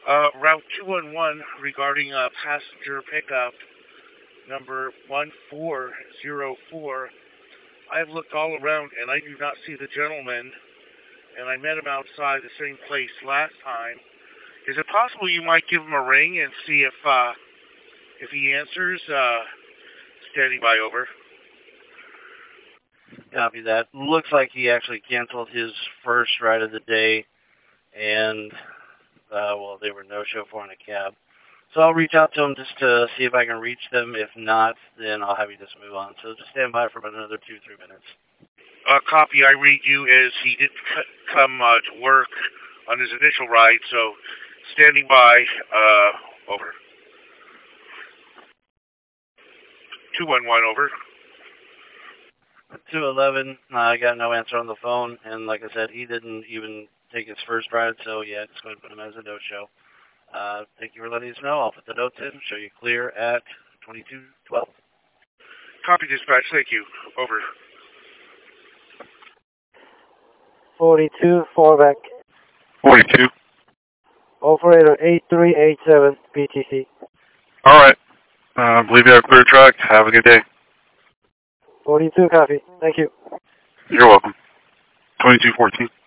Route 211 regarding passenger pickup number 1404. I've looked all around and I do not see the gentleman, and I met him outside the same place last time. Is it possible you might give him a ring and see if he answers? Standing by, over. Copy that. Looks like he actually canceled his first ride of the day, and, they were no-show for in a cab. So I'll reach out to him just to see if I can reach them. If not, then I'll have you just move on. So just stand by for about another 2-3 minutes. Copy, I read you as he didn't come to work on his initial ride, so standing by, over. 211, over. 211, I got no answer on the phone, and like I said, he didn't even take his first ride, so yeah, just going to put him as a no-show. Thank you for letting us know. I'll put the notes in, show you clear at 2212. Copy, dispatch, thank you. Over. 42, fallback. 42. Operator 8387, PTC. All right. I believe you have a clear track. Have a good day. 42, copy. Thank you. You're welcome. 2214.